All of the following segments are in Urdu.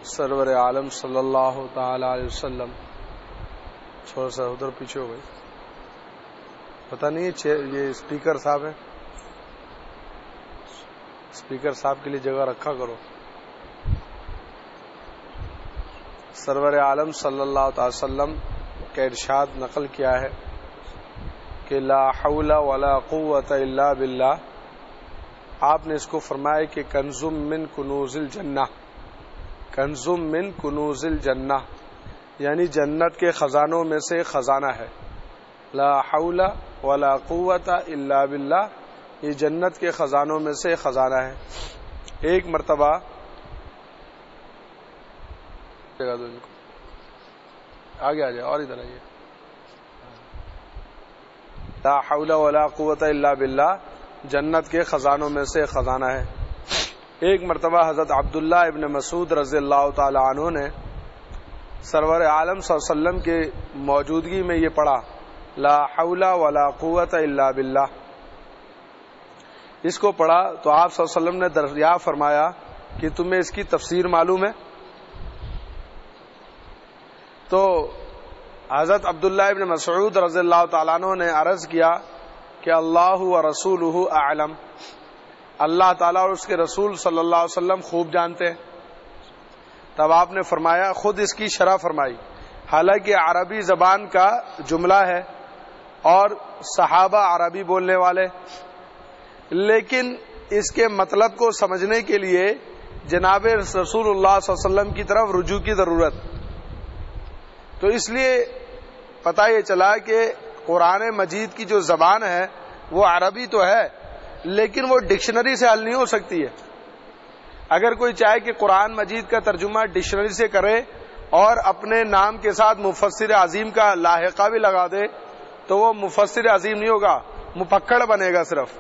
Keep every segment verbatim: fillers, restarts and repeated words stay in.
سرور عالم صلی اللہ تعالی علیہ وسلم. تھوڑا سا ادھر پیچھے ہو گئی. پتہ نہیں یہ اسپیکر صاحب ہے, اسپیکر صاحب کے لیے جگہ رکھا کرو. سرور عالم صلی اللہ تعالی وسلم کا ارشاد نقل کیا ہے کہ لا حول ولا قوت الا باللہ. آپ نے اس کو فرمایا کہ کنزم من کنوز الجنہ, کنزم من کنوز الجنہ یعنی جنت کے خزانوں میں سے خزانہ ہے. لا حول ولا قوت الا باللہ, یہ جنت کے خزانوں میں سے خزانہ ہے. ایک مرتبہ آگے آ جائے اور ادھر آئیے. لا حول ولا قوت الا باللہ جنت کے خزانوں میں سے خزانہ ہے. ایک مرتبہ حضرت عبداللہ ابن مسعود رضی اللہ تعالی عنہ نے سرور عالم صلی اللہ علیہ وسلم کے موجودگی میں یہ پڑھا لا حول ولا قوت الا باللہ. اس کو پڑھا تو آپ صلی اللہ علیہ وسلم نے دریافت فرمایا کہ تمہیں اس کی تفسیر معلوم ہے؟ تو حضرت عبداللہ ابن مسعود رضی اللہ تعالیٰ عنہ نے عرض کیا کہ اللہ و رسولہ اعلم, اللہ تعالیٰ اور اس کے رسول صلی اللہ علیہ وسلم خوب جانتے ہیں. تب آپ نے فرمایا, خود اس کی شرح فرمائی, حالانکہ عربی زبان کا جملہ ہے اور صحابہ عربی بولنے والے, لیکن اس کے مطلب کو سمجھنے کے لیے جناب رسول اللہ صلی اللہ علیہ وسلم کی طرف رجوع کی ضرورت. تو اس لیے پتہ یہ چلا کہ قرآن مجید کی جو زبان ہے وہ عربی تو ہے, لیکن وہ ڈکشنری سے حل نہیں ہو سکتی ہے. اگر کوئی چاہے کہ قرآن مجید کا ترجمہ ڈکشنری سے کرے اور اپنے نام کے ساتھ مفسر عظیم کا لاحقہ بھی لگا دے تو وہ مفسر عظیم نہیں ہوگا, مپکڑ بنے گا صرف.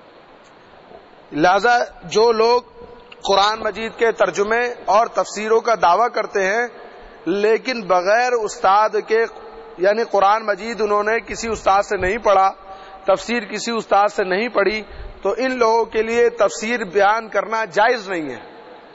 لہذا جو لوگ قرآن مجید کے ترجمے اور تفسیروں کا دعویٰ کرتے ہیں لیکن بغیر استاد کے, یعنی قرآن مجید انہوں نے کسی استاد سے نہیں پڑھا, تفسیر کسی استاد سے نہیں پڑھی, تو ان لوگوں کے لیے تفسیر بیان کرنا جائز نہیں ہے,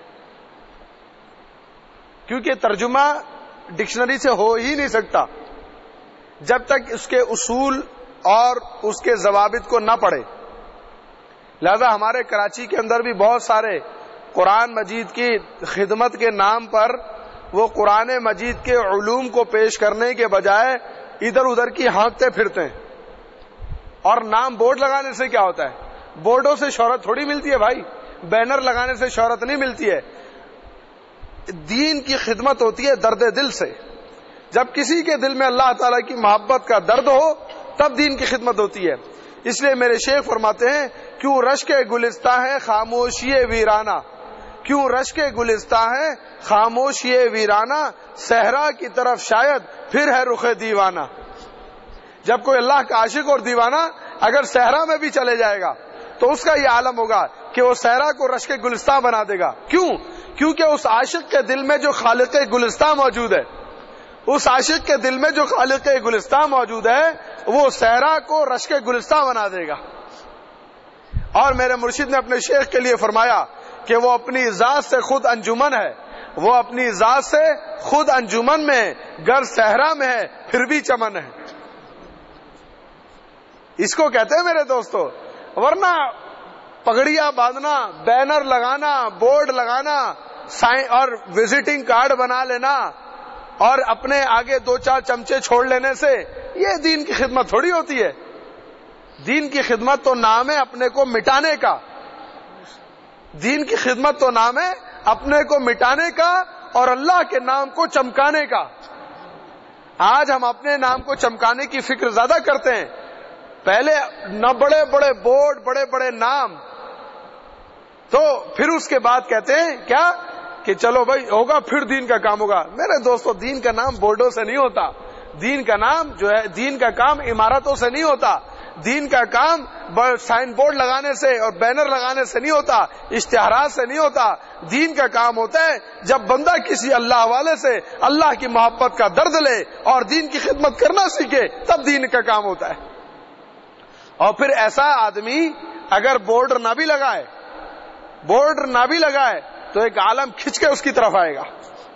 کیونکہ ترجمہ ڈکشنری سے ہو ہی نہیں سکتا جب تک اس کے اصول اور اس کے ضوابط کو نہ پڑھے. لہذا ہمارے کراچی کے اندر بھی بہت سارے قرآن مجید کی خدمت کے نام پر وہ قرآن مجید کے علوم کو پیش کرنے کے بجائے ادھر ادھر کی ہانکتے پھرتے ہیں. اور نام بورڈ لگانے سے کیا ہوتا ہے؟ بورڈوں سے شہرت تھوڑی ملتی ہے بھائی, بینر لگانے سے شہرت نہیں ملتی ہے. دین کی خدمت ہوتی ہے درد دل سے. جب کسی کے دل میں اللہ تعالیٰ کی محبت کا درد ہو تب دین کی خدمت ہوتی ہے. اس لیے میرے شیخ فرماتے ہیں, کیوں رشک گلستہ ہے خاموشی ویرانہ, کیوں رشک گلستہ ہے خاموشی ویرانہ, صحرا کی طرف شاید پھر ہے رخ دیوانہ. جب کوئی اللہ کا عاشق اور دیوانہ اگر صحرا میں بھی چلے جائے گا تو اس کا یہ عالم ہوگا کہ وہ صحرا کو رشک گلستہ بنا دے گا. کیوں؟ کیونکہ اس عاشق کے دل میں جو خالق گلستہ موجود ہے, اس عاشق کے دل میں جو خالق گلستہ موجود ہے وہ صحرا کو رشک گلستہ بنا دے گا. اور میرے مرشد نے اپنے شیخ کے لیے فرمایا کہ وہ اپنی ذات سے خود انجمن ہے, وہ اپنی ذات سے خود انجمن میں ہے, گر صحرا میں ہے پھر بھی چمن ہے. اس کو کہتے ہیں میرے دوستو. ورنہ پگڑیاں باندھنا, بینر لگانا, بورڈ لگانا اور وزٹنگ کارڈ بنا لینا اور اپنے آگے دو چار چمچے چھوڑ لینے سے یہ دین کی خدمت تھوڑی ہوتی ہے. دین کی خدمت تو نام ہے اپنے کو مٹانے کا, دین کی خدمت تو نام ہے اپنے کو مٹانے کا اور اللہ کے نام کو چمکانے کا. آج ہم اپنے نام کو چمکانے کی فکر زیادہ کرتے ہیں. پہلے نہ بڑے بڑے بورڈ, بڑے بڑے نام, تو پھر اس کے بعد کہتے ہیں کیا کہ چلو بھائی ہوگا پھر دین کا کام ہوگا. میرے دوستو, دین کا نام بورڈوں سے نہیں ہوتا. دین کا نام جو ہے, دین کا کام عمارتوں سے نہیں ہوتا. دین کا کام سائن بورڈ لگانے سے اور بینر لگانے سے نہیں ہوتا, اشتہارات سے نہیں ہوتا. دین کا کام ہوتا ہے جب بندہ کسی اللہ والے سے اللہ کی محبت کا درد لے اور دین کی خدمت کرنا سیکھے, تب دین کا کام ہوتا ہے. اور پھر ایسا آدمی اگر بورڈ نہ بھی لگائے, بورڈ نہ بھی لگائے تو ایک عالم کھنچ کے اس کی طرف آئے گا.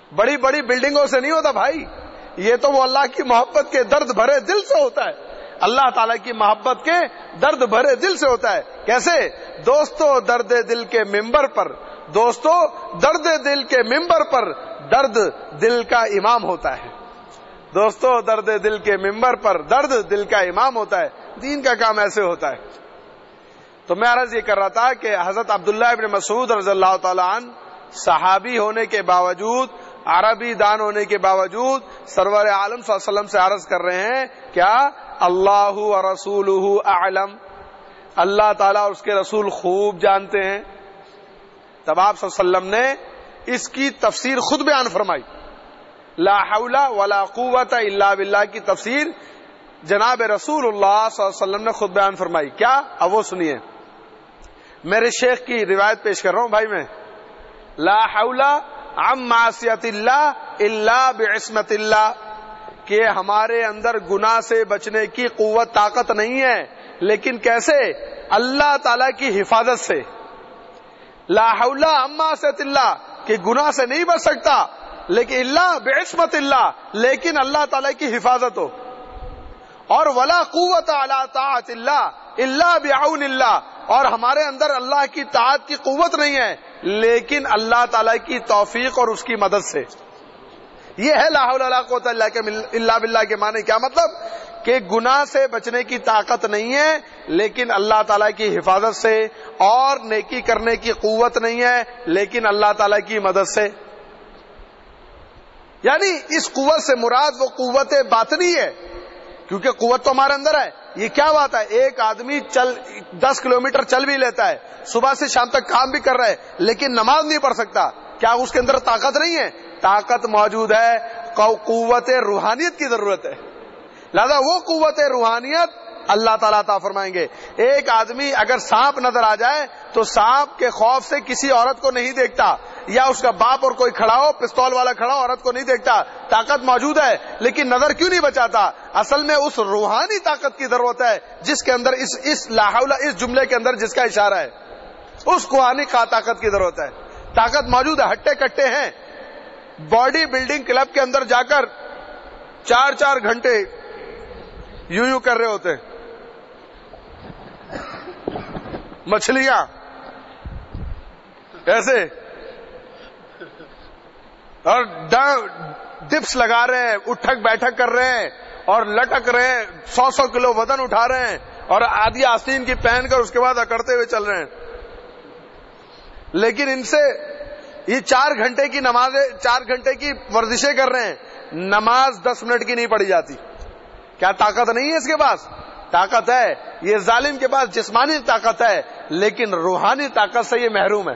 بڑی بڑی بلڈنگوں سے نہیں ہوتا بھائی، یہ تو وہ اللہ کی محبت کے درد بھرے دل سے ہوتا ہے، اللہ تعالیٰ کی محبت کے درد بھرے دل سے ہوتا ہے۔ کیسے؟ دوستو درد دل کے ممبر پر، دوستو درد دل کے ممبر پر درد دل کا امام ہوتا ہے، دوستو درد دل کے ممبر پر درد دل کا امام ہوتا ہے۔ دین کا کام ایسے ہوتا ہے۔ تو میں عرض یہ کر رہا تھا کہ حضرت عبداللہ ابن مسعود رضی اللہ تعالی عنہ صحابی ہونے کے باوجود، عربی دان ہونے کے باوجود سرور عالم صلی اللہ علیہ وسلم سے عرض کر رہے ہیں کیا اللہ و رسولہ اعلم، اللہ تعالیٰ اور اس کے رسول خوب جانتے ہیں۔ تب آپ صلی اللہ علیہ وسلم نے اس کی تفسیر خود بیان فرمائی، لا حول ولا قوت الا باللہ کی تفسیر جناب رسول اللہ صلی اللہ علیہ وسلم نے خود بیان فرمائی۔ کیا؟ اب وہ سنیے، میرے شیخ کی روایت پیش کر رہا ہوں بھائی میں، لا حول عن معصیت اللہ الا بعصمت اللہ، کہ ہمارے اندر گناہ سے بچنے کی قوت طاقت نہیں ہے، لیکن کیسے؟ اللہ تعالی کی حفاظت سے۔ لا حول عن معصیت اللہ، کہ گناہ سے نہیں بچ سکتا، لیکن اللہ بعصمت اللہ، لیکن اللہ تعالی کی حفاظت ہو۔ اور ولا قوت علی طاعت اللہ الا بعون اللہ، اور ہمارے اندر اللہ کی طاعت کی قوت نہیں ہے لیکن اللہ تعالی کی توفیق اور اس کی مدد سے۔ یہ ہے لا حول ولا قوت الا باللہ کے معنی۔ کیا مطلب؟ کہ گناہ سے بچنے کی طاقت نہیں ہے لیکن اللہ تعالی کی حفاظت سے، اور نیکی کرنے کی قوت نہیں ہے لیکن اللہ تعالی کی مدد سے۔ یعنی اس قوت سے مراد وہ قوت باطنی ہے، کیونکہ قوت تو ہمارے اندر ہے۔ یہ کیا بات ہے؟ ایک آدمی چل دس کلومیٹر چل بھی لیتا ہے، صبح سے شام تک کام بھی کر رہا ہے، لیکن نماز نہیں پڑھ سکتا، کیا اس کے اندر طاقت نہیں ہے؟ طاقت موجود ہے، قوت روحانیت کی ضرورت ہے، لہذا وہ قوت روحانیت اللہ تعالیٰ عطا فرمائیں گے۔ ایک آدمی اگر سانپ نظر آ جائے تو سانپ کے خوف سے کسی عورت کو نہیں دیکھتا، یا اس کا باپ اور کوئی کھڑا ہو، پستول والا کھڑا ہو، عورت کو نہیں دیکھتا، طاقت موجود ہے لیکن نظر کیوں نہیں بچاتا؟ اصل میں اس روحانی طاقت کی ضرورت ہے جس کے اندر اس اس لا حول اس جملے کے اندر جس کا اشارہ ہے، اس روحانی طاقت کی ضرورت ہے۔ طاقت موجود ہے، ہٹے کٹے ہیں، باڈی بلڈنگ کلب کے اندر جا کر چار چار گھنٹے یوں یوں کر رہے ہوتے ہیں، مچھلیاں ایسے، اور ڈپس لگا رہے ہیں، اٹھک بیٹھک کر رہے ہیں اور لٹک رہے ہیں، سو سو کلو وزن اٹھا رہے ہیں اور آدھی آستین کی پہن کر اس کے بعد اکڑتے ہوئے چل رہے ہیں۔ لیکن ان سے یہ چار گھنٹے کی نماز، چار گھنٹے کی ورزشیں کر رہے ہیں، نماز دس منٹ کی نہیں پڑھی جاتی۔ کیا طاقت نہیں ہے اس کے پاس؟ طاقت ہے۔ یہ ظالم کے پاس جسمانی طاقت ہے لیکن روحانی طاقت سے یہ محروم ہے۔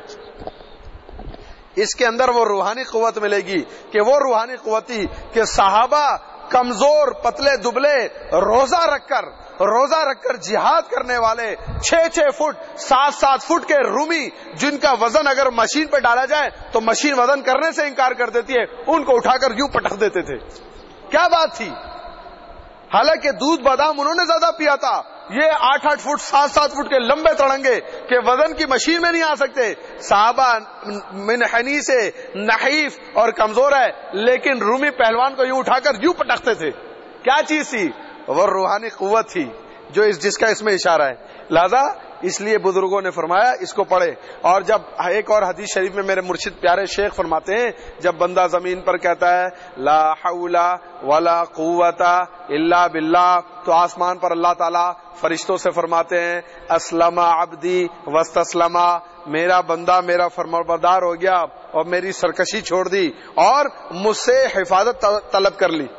اس کے اندر وہ روحانی قوت ملے گی کہ وہ روحانی قوتی کہ صحابہ کمزور پتلے دبلے روزہ رکھ کر روزہ رکھ کر جہاد کرنے والے، چھ چھ فٹ سات سات فٹ کے رومی، جن کا وزن اگر مشین پہ ڈالا جائے تو مشین وزن کرنے سے انکار کر دیتی ہے، ان کو اٹھا کر یوں پٹک دیتے تھے۔ کیا بات تھی؟ حالانکہ دودھ بادام انہوں نے زیادہ پیا تھا، یہ آٹھ آٹھ فٹ سات سات فٹ کے لمبے تڑنگے کہ وزن کی مشین میں نہیں آ سکتے۔ صحابہ منحنی سے نحیف اور کمزور ہے لیکن رومی پہلوان کو یوں اٹھا کر یوں پٹکتے تھے۔ کیا چیز تھی؟ وہ روحانی قوت تھی جو اس جس کا اس میں اشارہ ہے۔ لہذا اس لیے بزرگوں نے فرمایا اس کو پڑھے۔ اور جب ایک اور حدیث شریف میں میرے مرشد پیارے شیخ فرماتے ہیں، جب بندہ زمین پر کہتا ہے لا حول ولا قوت الا باللہ، تو آسمان پر اللہ تعالیٰ فرشتوں سے فرماتے ہیں اسلم عبدی واستسلم، میرا بندہ میرا فرمانبردار ہو گیا اور میری سرکشی چھوڑ دی اور مجھ سے حفاظت طلب کر لی۔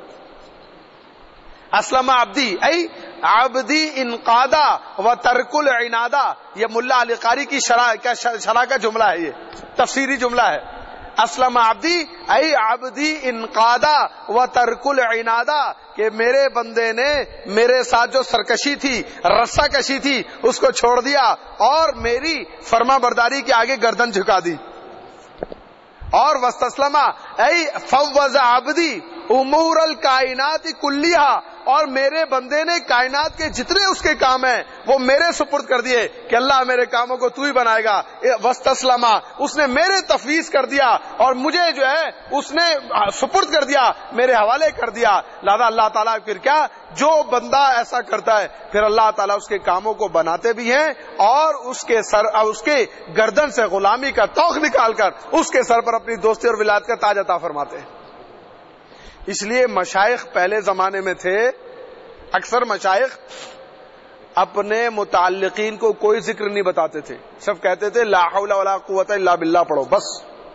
اسلم عبدی ای عبدی انقادا و ترک العنادا، یہ ملا علی قاری کی شرح کا شرح کا جملہ ہے، یہ تفسیری جملہ ہے۔ اسلم عبدی ای عبدی انقادا و ترک العنادا، کہ میرے بندے نے میرے ساتھ جو سرکشی تھی، رسا کشی تھی، اس کو چھوڑ دیا اور میری فرما برداری کے آگے گردن جھکا دی۔ اور واستسلم ای فوض عبدی امور الکائنات کلیہا اور میرے بندے نے کائنات کے جتنے اس کے کام ہیں وہ میرے سپرد کر دیے کہ اللہ میرے کاموں کو تو ہی بنائے گا. وستسلم، اس نے میرے تفویض کر دیا اور مجھے جو ہے اس نے سپرد کر دیا، میرے حوالے کر دیا. لہذا اللہ تعالیٰ پھر کیا، جو بندہ ایسا کرتا ہے پھر اللہ تعالیٰ اس کے کاموں کو بناتے بھی ہیں اور اس کے سر اس کے گردن سے غلامی کا توق نکال کر اس کے سر پر اپنی دوستی اور ولایت کا تاج عطا فرماتے ہیں. اس لیے مشائخ پہلے زمانے میں تھے، اکثر مشائخ اپنے متعلقین کو کوئی ذکر نہیں بتاتے تھے، صرف کہتے تھے لا حول ولا قوت الا باللہ پڑھو بس.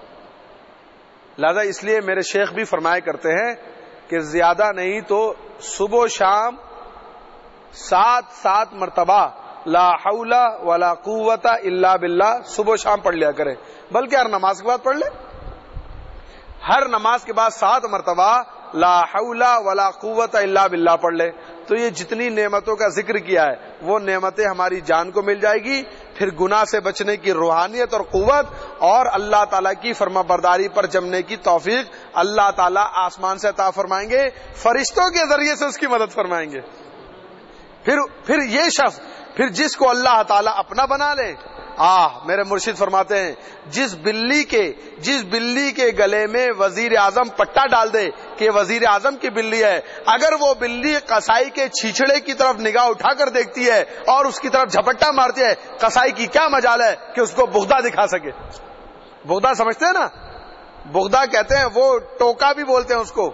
لہذا اس لیے میرے شیخ بھی فرمایا کرتے ہیں کہ زیادہ نہیں تو صبح و شام سات سات مرتبہ لا حول ولا قوت الا باللہ صبح و شام پڑھ لیا کریں، بلکہ ہر نماز کے بعد پڑھ لیں. ہر نماز کے بعد سات مرتبہ لا حول ولا قوت الا باللہ پڑھ لے تو یہ جتنی نعمتوں کا ذکر کیا ہے وہ نعمتیں ہماری جان کو مل جائے گی. پھر گناہ سے بچنے کی روحانیت اور قوت اور اللہ تعالیٰ کی فرما برداری پر جمنے کی توفیق اللہ تعالیٰ آسمان سے عطا فرمائیں گے، فرشتوں کے ذریعے سے اس کی مدد فرمائیں گے. پھر پھر یہ شخص پھر جس کو اللہ تعالیٰ اپنا بنا لے، آہ میرے مرشد فرماتے ہیں جس بلی کے جس بلی کے گلے میں وزیر اعظم پٹا ڈال دے کہ وزیر اعظم کی بلی ہے، اگر وہ بلی قصائی کے چھیچڑے کی طرف نگاہ اٹھا کر دیکھتی ہے اور اس کی طرف جھپٹا مارتی ہے، قصائی کی کیا مجال ہے کہ اس کو بغدہ دکھا سکے. بغدہ سمجھتے ہیں نا، بغدہ کہتے ہیں، وہ ٹوکا بھی بولتے ہیں اس کو،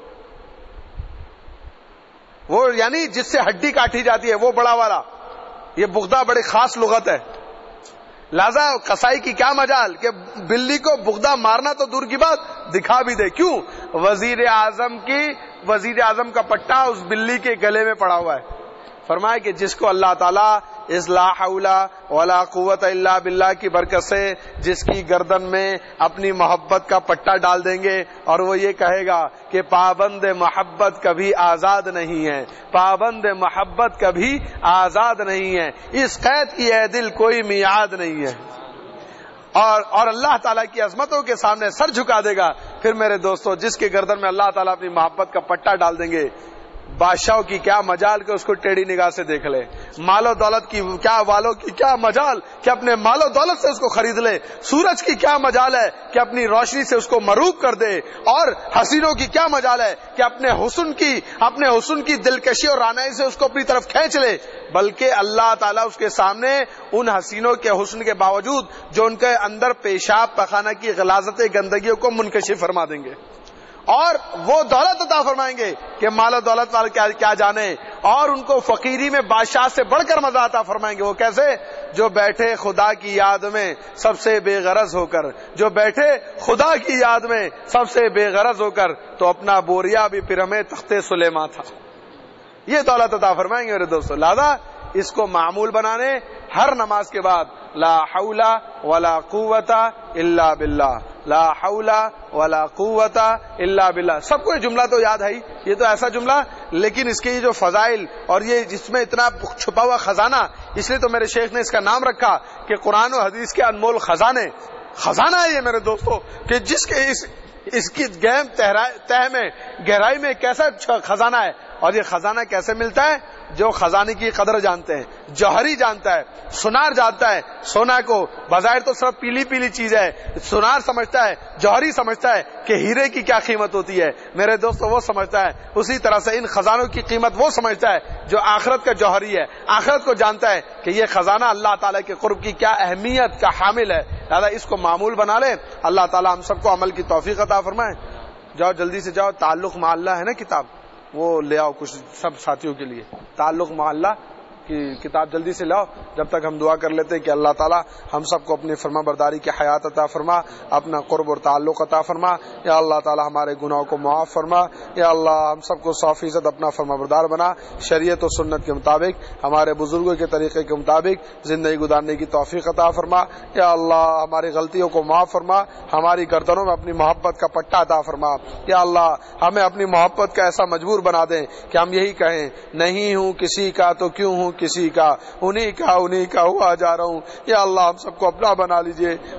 وہ یعنی جس سے ہڈی کاٹی جاتی ہے وہ بڑا والا، یہ بغدہ بڑی خاص لغت ہے. لہذا قصائی کی کیا مجال کہ بلی کو بغدہ مارنا تو دور کی بات دکھا بھی دے. کیوں؟ وزیر اعظم کی وزیر اعظم کا پٹا اس بلی کے گلے میں پڑا ہوا ہے. فرمائے کہ جس کو اللہ تعالیٰ اس لا حول ولا قوت الا باللہ کی برکت سے جس کی گردن میں اپنی محبت کا پٹا ڈال دیں گے اور وہ یہ کہے گا کہ پابند محبت کبھی آزاد نہیں ہے، پابند محبت کبھی آزاد نہیں ہے، اس قید کی اے دل کوئی میعاد نہیں ہے، اور اور اللہ تعالیٰ کی عظمتوں کے سامنے سر جھکا دے گا. پھر میرے دوستو جس کے گردن میں اللہ تعالیٰ اپنی محبت کا پٹا ڈال دیں گے، بادشاہوں کی کیا مجال کہ اس کو ٹیڑھی نگاہ سے دیکھ لے، مال و دولت کی کیا والوں کی کیا مجال کہ اپنے مال و دولت سے اس کو خرید لے، سورج کی کیا مجال ہے کہ اپنی روشنی سے اس کو مروب کر دے، اور حسینوں کی کیا مجال ہے کہ اپنے حسن کی اپنے حسن کی دلکشی اور رعنائی سے اس کو اپنی طرف کھینچ لے. بلکہ اللہ تعالیٰ اس کے سامنے ان حسینوں کے حسن کے باوجود جو ان کے اندر پیشاب پخانہ کی غلاظت گندگیوں کو منکشف فرما دیں گے اور وہ دولت عطا فرمائیں گے کہ مال و دولت والے کیا, کیا جانے، اور ان کو فقیری میں بادشاہ سے بڑھ کر مزہ عطا فرمائیں گے. وہ کیسے؟ جو بیٹھے خدا کی یاد میں سب سے بے غرض ہو کر، جو بیٹھے خدا کی یاد میں سب سے بے غرض ہو کر تو اپنا بوریا بھی پھر ہمیں تخت سلیمان تھا. یہ دولت عطا فرمائیں گے میرے دوستو. لہذا اس کو معمول بنانے ہر نماز کے بعد لا حول ولا قوت الا باللہ، لا حول ولا قوت الا باللہ. سب کو یہ جملہ تو یاد ہے ہی، یہ تو ایسا جملہ، لیکن اس کے یہ جو فضائل اور یہ جس میں اتنا چھپا ہوا خزانہ، اس لیے تو میرے شیخ نے اس کا نام رکھا کہ قرآن و حدیث کے انمول خزانے. خزانہ ہے یہ میرے دوستو کہ جس کے اس اس کی گہم تہ میں گہرائی میں کیسا خزانہ ہے. اور یہ خزانہ کیسے ملتا ہے؟ جو خزانے کی قدر جانتے ہیں، جوہری جانتا ہے، سونار جانتا ہے. سونا کو بظاہر تو صرف پیلی پیلی چیز ہے، سونار سمجھتا ہے، جوہری سمجھتا ہے کہ ہیرے کی کیا قیمت ہوتی ہے. میرے دوستو وہ سمجھتا ہے. اسی طرح سے ان خزانوں کی قیمت وہ سمجھتا ہے جو آخرت کا جوہری ہے، آخرت کو جانتا ہے کہ یہ خزانہ اللہ تعالیٰ کے قرب کی کیا اہمیت کا حامل ہے. لہذا اس کو معمول بنا لے. اللہ تعالیٰ ہم سب کو عمل کی توفیق عطا فرمائے. جاؤ جلدی سے جاؤ، تعلق مع اللہ ہے نا کتاب، وہ لے آؤ کچھ سب ساتھیوں کے لیے. تعلق مع اللہ کی کتاب جلدی سے لاؤ، جب تک ہم دعا کر لیتے ہیں کہ اللہ تعالیٰ ہم سب کو اپنی فرما برداری کی حیات عطا فرما، اپنا قرب اور تعلق عطا فرما. یا اللہ تعالیٰ ہمارے گناہوں کو معاف فرما. یا اللہ ہم سب کو سو فیصد اپنا فرما بردار بنا، شریعت و سنت کے مطابق ہمارے بزرگوں کے طریقے کے مطابق زندگی گزارنے کی توفیق عطا فرما. یا اللہ ہماری غلطیوں کو معاف فرما، ہماری گردنوں میں اپنی محبت کا پٹا عطا فرما. یا اللہ ہمیں اپنی محبت کا ایسا مجبور بنا دیں کہ ہم یہی کہیں نہیں ہوں کسی کا تو کیوں ہوں کسی کا، انہی کا انہی کا ہوا جا رہا ہوں. یا اللہ ہم سب کو اپنا بنا لیجئے.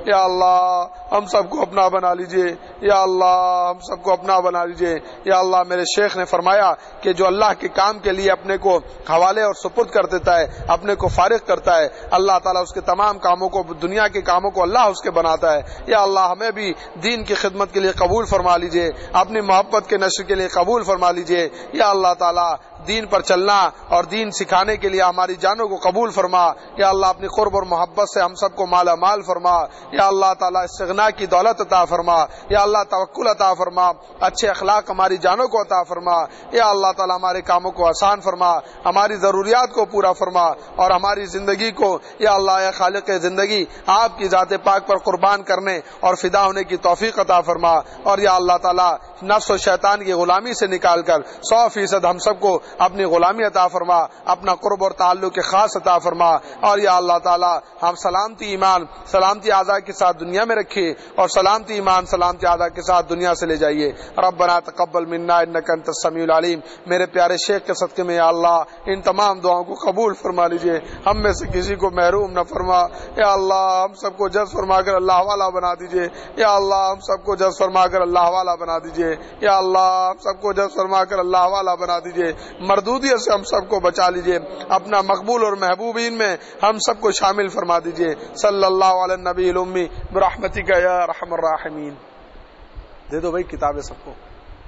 یا اللہ ہم سب کو اپنا بنا لیجئے، یا اللہ ہم سب کو اپنا بنا لیجئے۔ یا اللہ میرے شیخ نے فرمایا کہ جو اللہ کے کام کے لیے اپنے کو حوالے اور سپرد کر دیتا ہے، اپنے کو فارغ کرتا ہے، اللہ تعالیٰ اس کے تمام کاموں کو، دنیا کے کاموں کو اللہ اس کے بناتا ہے۔ یا اللہ ہمیں بھی دین کی خدمت کے لیے قبول فرما لیجئے، اپنی محبت کے نشر کے لیے قبول فرما لیجئے۔ یا اللہ تعالیٰ دین پر چلنا اور دین سکھانے کے لیے ہماری جانوں کو قبول فرما۔ یا اللہ اپنی قرب اور محبت سے ہم سب کو مالا مال فرما۔ یا اللہ تعالیٰ استغنا کی دولت عطا فرما۔ یا اللہ توکل عطا فرما، اچھے اخلاق ہماری جانوں کو عطا فرما۔ یا اللہ تعالیٰ ہمارے کاموں کو آسان فرما، ہماری ضروریات کو پورا فرما، اور ہماری زندگی کو یا اللہ اے خالق زندگی آپ کی ذات پاک پر قربان کرنے اور فدا ہونے کی توفیق عطا فرما۔ اور یا اللہ تعالیٰ نفس و شیطان کی غلامی سے نکال کر سو فیصد ہم سب کو اپنی غلامی عطا فرما، اپنا قرب اور تعلق خاص عطا فرما۔ اور یا اللہ تعالیٰ ہم سلامتی ایمان سلامتی اعضاء کے ساتھ دنیا میں رکھیے، اور سلامتی ایمان سلامتی اعضاء کے ساتھ دنیا سے لے جائیے۔ ربنا تقبل منا انک انت السمیع العلیم۔ میرے پیارے شیخ کے صدقے میں یا اللہ ان تمام دعاؤں کو قبول فرما لیجئے، ہم میں سے کسی کو محروم نہ فرما۔ یا اللہ ہم سب کو جذب فرما کر اللہ والا بنا دیجئے، یا اللہ ہم سب کو جذب فرما کر اللہ والا بنا دیجئے، یا اللہ ہم سب کو جذب فرما کر اللہ والا بنا دیجئے، مردودیت سے ہم سب کو بچا لیجئے، اپنا مقبول اور محبوبین میں ہم سب کو شامل فرما دیجئے۔ صلی اللہ علی النبی الامی برحمتک یا ارحم الراحمین۔ دے دو بھائی کتابیں سب کو۔